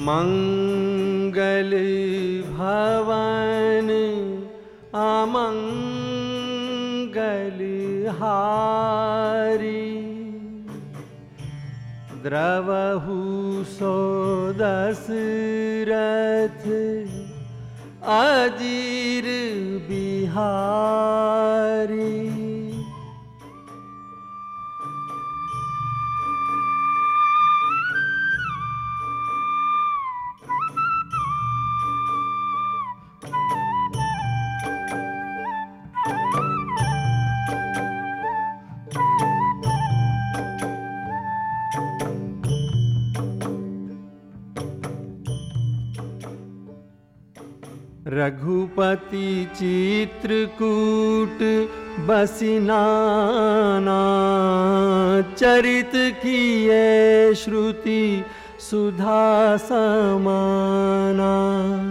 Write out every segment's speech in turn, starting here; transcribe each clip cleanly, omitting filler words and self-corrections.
मंगल भवन अमंगल हारी, द्रवहु सो दशरथ अजीर बिहारी। रघुपति चित्रकूट बसिनाना, चरित किए श्रुति सुधा समाना।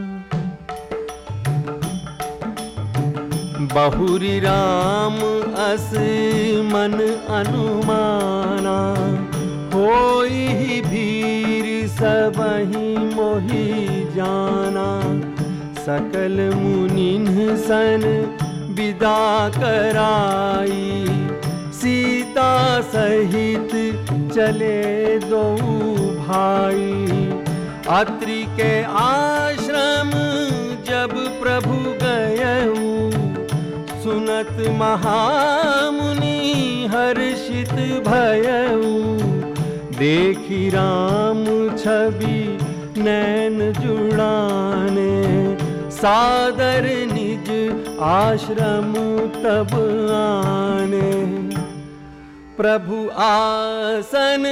बहुरी राम अस मन अनुमाना, होई ही भीर सबहि मोहि जाना। सकल मुनिन्ह सन विदा कराई, सीता सहित चले दो भाई। अत्रि के आश्रम जब प्रभु गयऊ, सुनत महामुनि हर्षित भयऊ। देखी राम छवि नैन जुड़ाने, सादर निज आश्रम तब आने। प्रभु आसन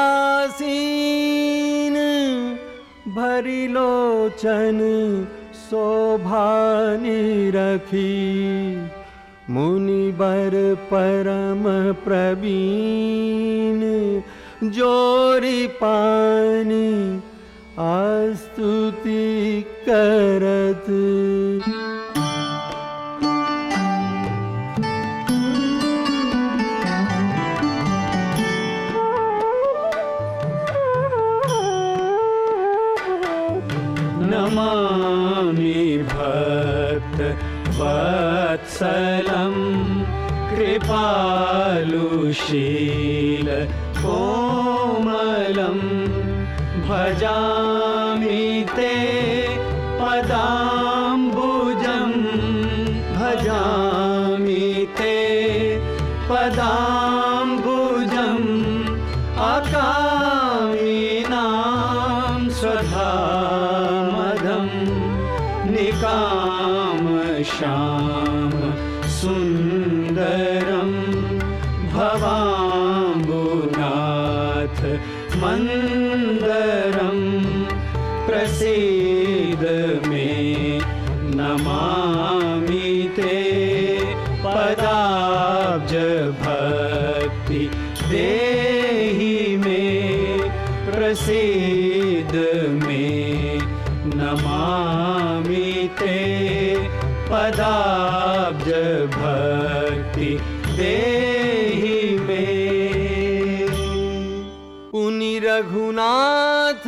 आसीन, भरी लोचन शोभा निरखी। मुनिवर परम प्रवीण, जोरी पानी स्तुति करत। नमामि भक्त वत्सलं, कृपालुशील कोमलं। भजामि ते पदाम्बुजं, भजामि ते पदाम्बुजं। अकामिनां स्वधामदं, निकामश्याम सुन्दरं। भवाम्बुनाथ मन्दरं, प्रसीद मे नमामि ते। पदाब्ज भक्ति देहि मे, प्रसीद मे नमामि ते। पदाब्ज भक्ति देहि मे। पुनि रघुनाथ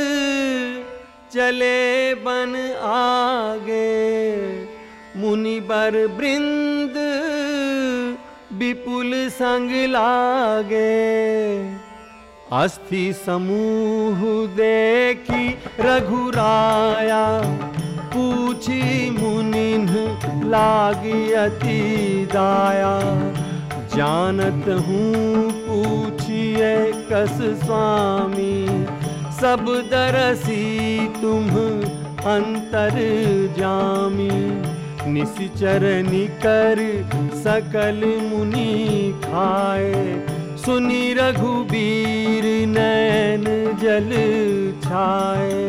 चले बन आगे, मुनिवर वृंद विपुल संग लागे। अस्थि समूह देखी रघुराया, पूछी मुनिन्ह लागी अति दाया। जानत हूँ पूछिए कस स्वामी, सब दरसी तुम अंतर जामी। निश्चर निकर सकल मुनि खाए, सुनी रघुबीर नैन जल छाए।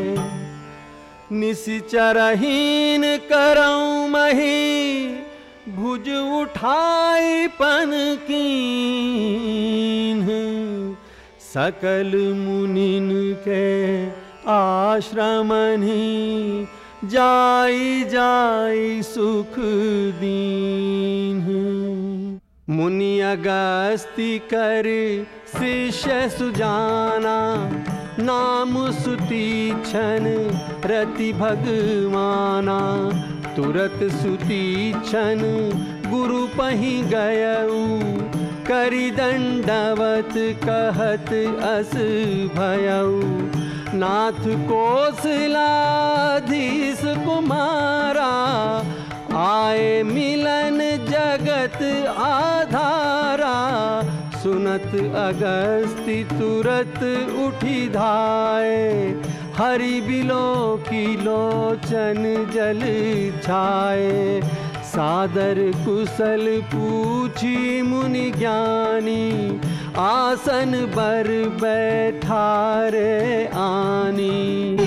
निश्चरहीन करऊँ मही, भुज उठाई पन कीन्ह। सकल मुनिन के आश्रमनि, जाई जाई सुख दीन्ह। मुनि अगस्ति कर शिष्य सुजाना, नाम सुतीक्षण रति भगवाना। तुरत सुतीक्षण गुरु पहि गयऊ, करि दंडवत कहत अस भयऊ। नाथ कौशलाधीश कुमारा, आए मिलन जगत आधारा। सुनत अगस्ति तुरत उठी धाये, हरि बिलो की लोचन जल छाए। सादर कुशल पूछी मुनि ज्ञानी, आसन बर बैठारे आनी।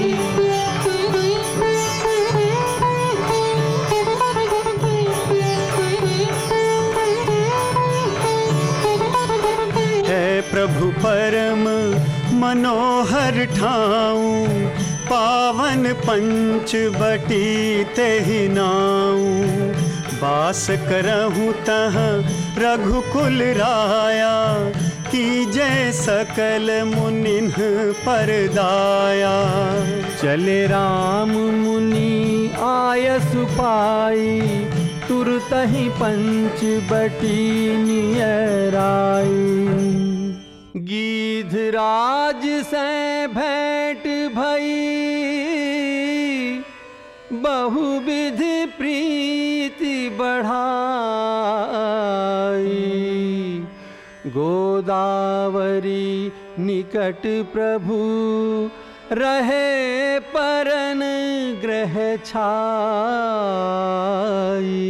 प्रभु परम मनोहर ठाऊं, पावन पंचवटी तेहि नाऊं। वास करहूँ तहाँ रघुकुल राया, कीजय सकल मुनिन पर दाया। चले राम मुनि आयस पाई, तुरतहि पंचवटी नियराई। गीधराज से भेंट भई, बहुविधि प्रीति बढ़ाई। गोदावरी निकट प्रभु रहे, परन ग्रह छाई।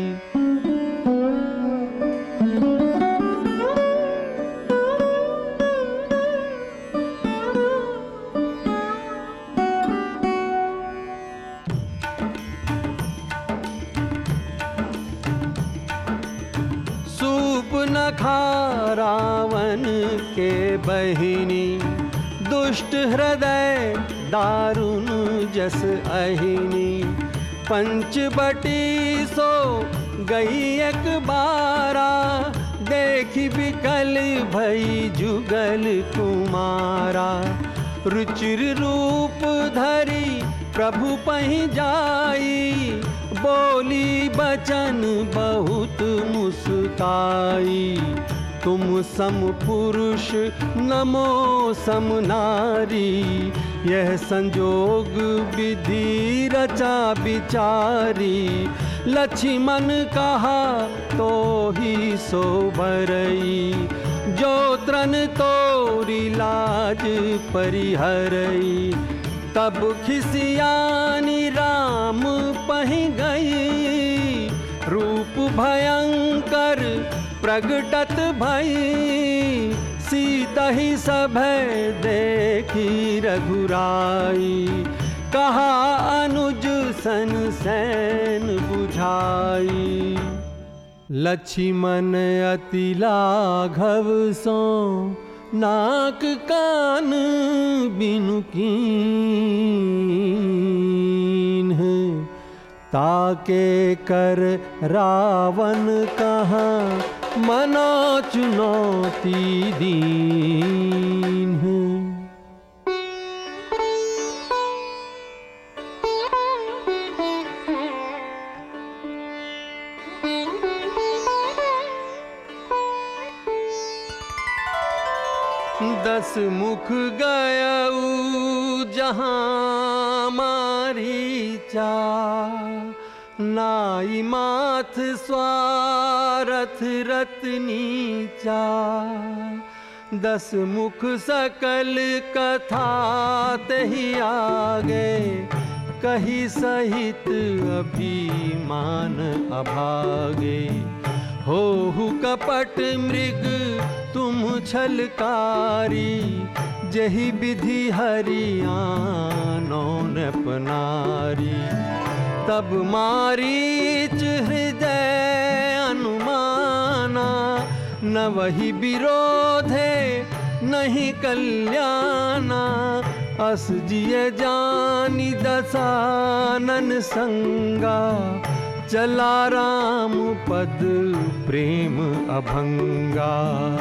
सूपनखा रावण के बहिनी, दुष्ट हृदय दारुण जस अहिनी। पंचवटी सो गई एक बारा, देखी बिकल भई जुगल कुमारा। रुचिर रूप धरी प्रभु पहि जाई, बोली बचन बहुत मुस्काई। तुम सम पुरुष नमो सम नारी, यह संजोग विधि रचा विचारी। लक्ष्मण कहा तो ही सो भरई, जो त्रन तोरी लाज परिहरई। तब खिसियानी राम पहि गई, रूप भयंकर प्रगटत भई। सीता ही सभय देखी रघुराई, कहा अनुज सन सैन बुझाई। लक्ष्मण अति लाघव सो, नाक कान बिनु कीन्ह। ताके कर रावण कहाँ, मनो चुनौती दीन्ह। दस मुख गयऊ जहाँ मारीचा, नाई माथ स्वारथ रत्नीचा। दस मुख सकल कथा तहि आगे, कही सहित अभिमान अभागे। होहु कपट मृग तुम छलकारी, जही विधि हरियानो नपनारी। तब मारीच हृदय अनुमाना, न वही विरोधे नहीं कल्याणा। अस जिय जानी दसानन संगा, चला राम पद प्रेम अभंगा।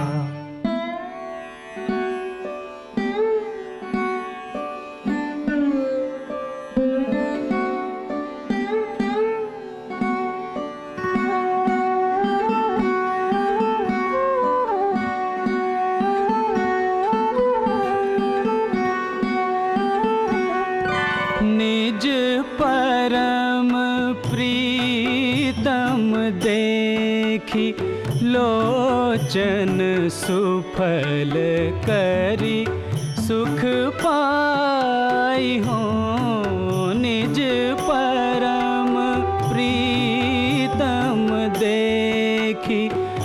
निज परम प्रीतम देखी लोचन सुफल करी सुख पाई हो। निज परम प्रीतम देखी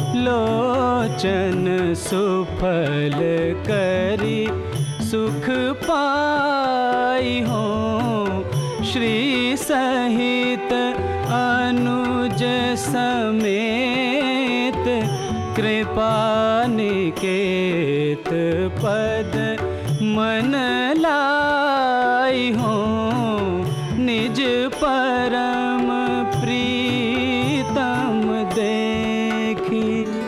लोचन सुफल करी सुख पाई हो। श्री सहित अनुज समेत कृपा निकेत पद मन लाई हो। निज परम प्रीतम देखी।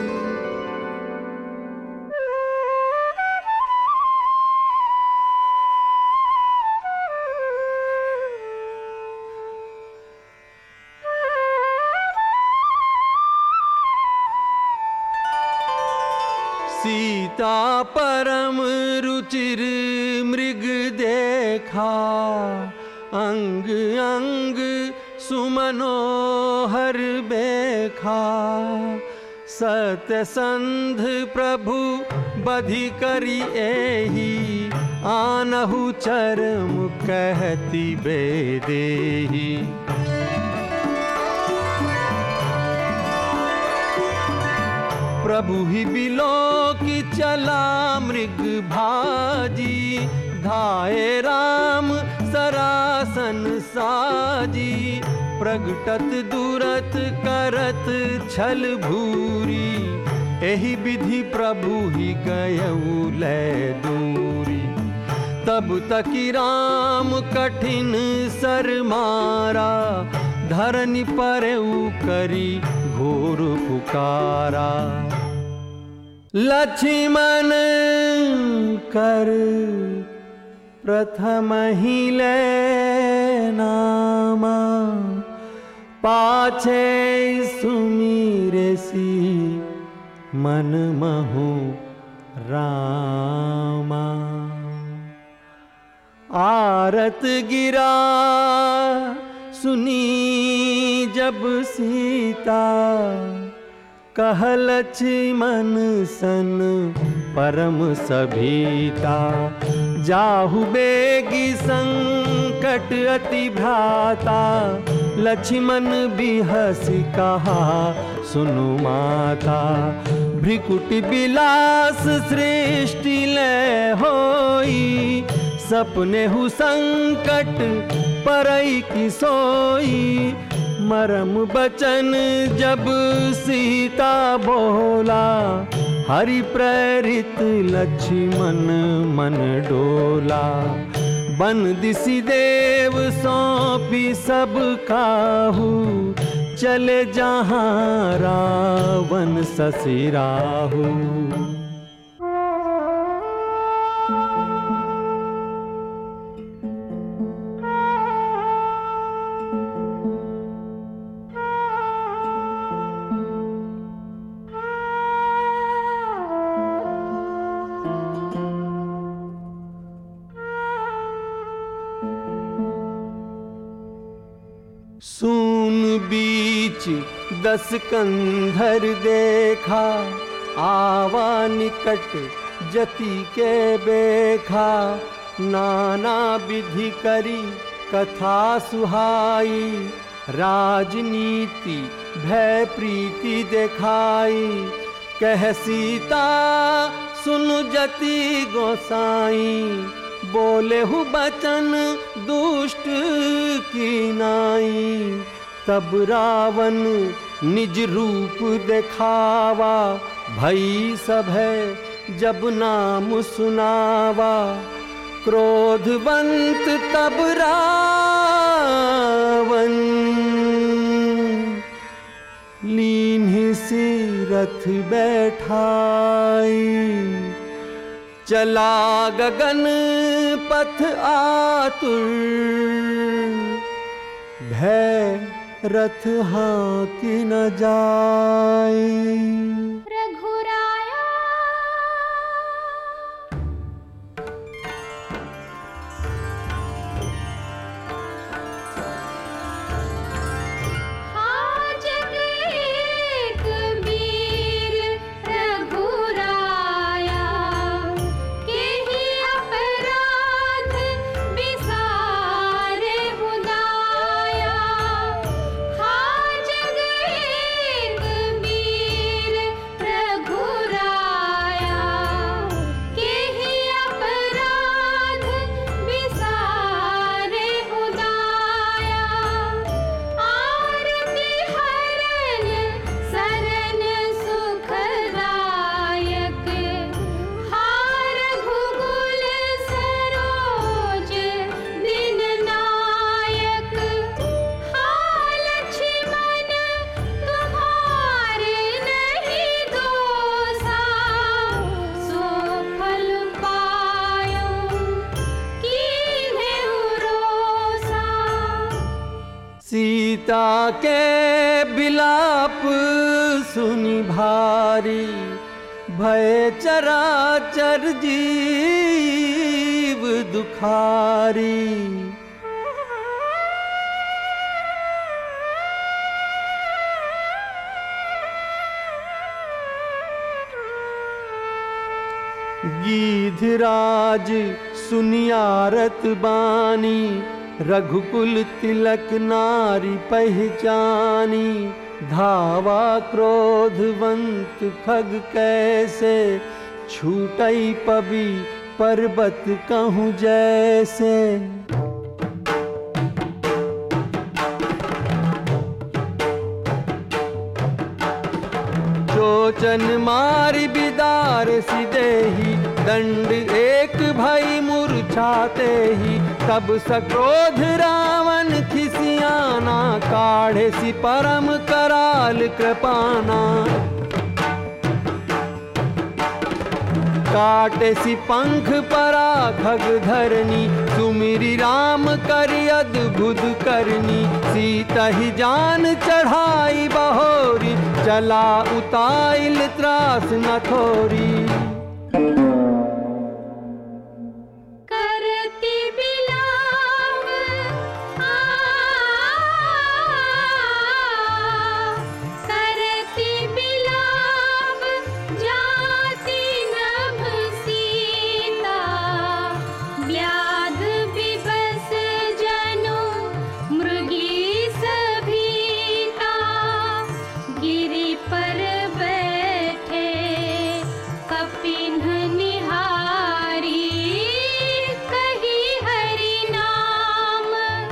सीता परम रुचिर मृग देखा, अंग अंग सुमनोहर बेखा। सत्यसंध प्रभु बधि करी एही, आनहु चरम कहती बेदेही। प्रभु ही बिलो की चला मृग भाजी, धाये राम सरासन साजी। प्रगटत दूरत करत छल भूरी, एही विधि प्रभु ही गयऊ लै दूरी। तब तकी राम कठिन सर मारा, धरनी परेऊ करी घोर पुकारा। लक्ष्मण कर प्रथम ही ले नामा, पाछे सुमीरेसी मन महु रामा। आरत गिरा सुनी जब सीता, कह लक्ष्मण सन परम सभीता। जाहु बेगी संकट अति भ्राता, लक्ष्मण बिहसि कहा सुनु माता। भ्रिकुटि बिलास सृष्टि लय होई, सपने हु संकट परई की सोई। मरम बचन जब सीता बोला, हरि प्रेरित लक्ष्मण मन डोला। बन दिसि देव सौंपी सब काहू, चले जहाँ रावण ससिराहू। सून बीच 10 कंधर देखा, आवा निकट जति के बेखा। नाना विधि करी कथा सुहाई, राजनीति भय प्रीति देखाई। कह सीता सुन जति गोसाई, बोले हु बचन दुष्ट की नाई। तब रावण निज रूप देखावा, भई सभय जब नाम सुनावा। क्रोधवंत तब रावण लीन्हि सी रथ बैठाई, चला गगन पथ आतुर, भय रथ हाँकी न जाई। रघुराया हाँ जग एक वीर रघुराया, केहि अपराध बिसारे हुदाया। हाँ जग एक वीर रघुराया, केहि अपराध बिसारे हुदाया। आरती हरन सरन सुखदायक, हार रघुकुल सरोज दिन नायक। हाँ लक्ष्मण तुम्हारे नहीं दोसा, सो फल पायो कीन्हे उरोसा। सीता के बिलाप सुनि भारी, भय चराचर जीव दुखारी। गीधराज सुनियारत बानी, रघुकुल तिलक नारी पहचानी। धावा क्रोधवंत खग कैसे, छूटई पबी पर्वत कहूँ जैसे। चोचन मारी बिदार सिदेही, दंड एक भई मूर्छाते ही। तब सक्रोध रावण खिसियाना, काढ़े सि परम कराल कृपाना। काटे सि पंख परा खग धरनी, सुमिरि राम करि अद्भुत करनी। सीता ही जान चढ़ाई बहोरी, चला उताइल त्रास न थोरी। करती बिलाप करती बिलाप, जाति नभ सीता। व्याध विवश जनु मृगी सभीता। गिरि पर बैठे कपिन्ह निहारी, कही हरि नाम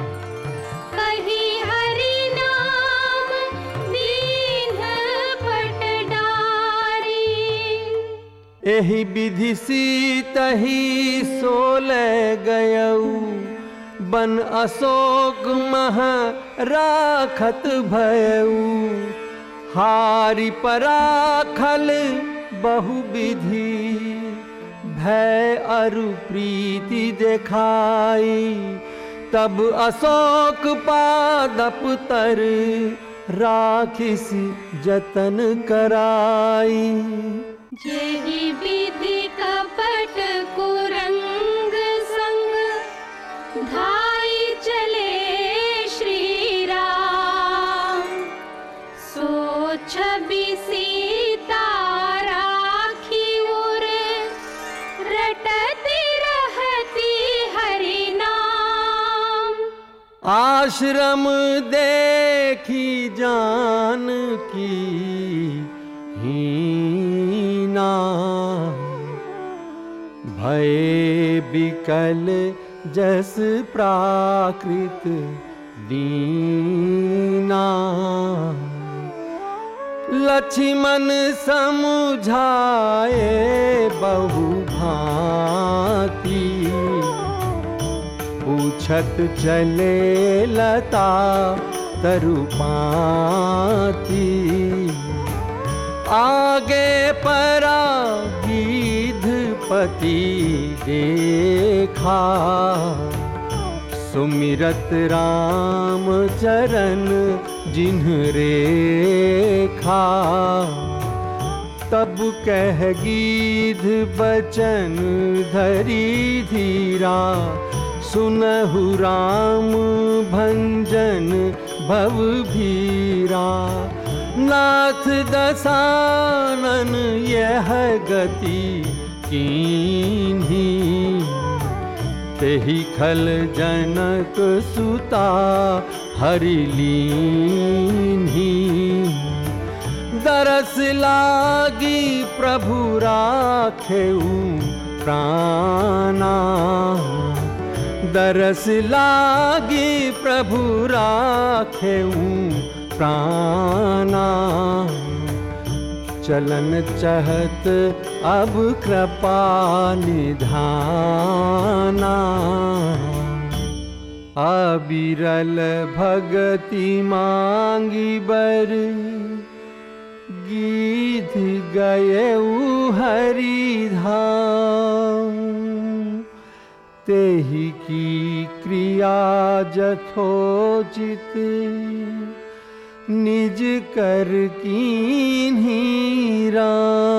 दीन्ह पट डारी। एहि विधि सीतहि सोले गयऊ, बन अशोक मह राखत भयऊ। हारि पराखल बहु विधि, भय अरु प्रीति देखाई। तब अशोक पादप तर, राखिस जतन कराई। जेहि विधि कपट कुरंग संग, धाई चले श्री राम। सो छवि सीता राखी उर, रटती रहती हरि नाम। आश्रम देखी जानकी हीना, भय बिकल जस प्राकृत दीना। लक्ष्मण समुझाए बहु भांति, पूछत चले लता तरुपाती। आगे परा गीधपति देखा, सुमिरत राम चरण जिन्ह रेखा। तब कह गीध बचन धरी धीरा, सुनहु राम भंजन भव भीरा। नाथ दसानन यह गति कीन्ही, तेहि खल जनक सुता हरि लीन्ही। दरस लागी प्रभु राखेउ प्राणा, दरस लागी प्रभु राखेउ प्राणा। चलन चहत अब कृपा निधाना, अबिरल भगति मांगी बर। गीध गयउ हरि धाम, तेहि की क्रिया जथोचित, निज कर कीन्ही राम।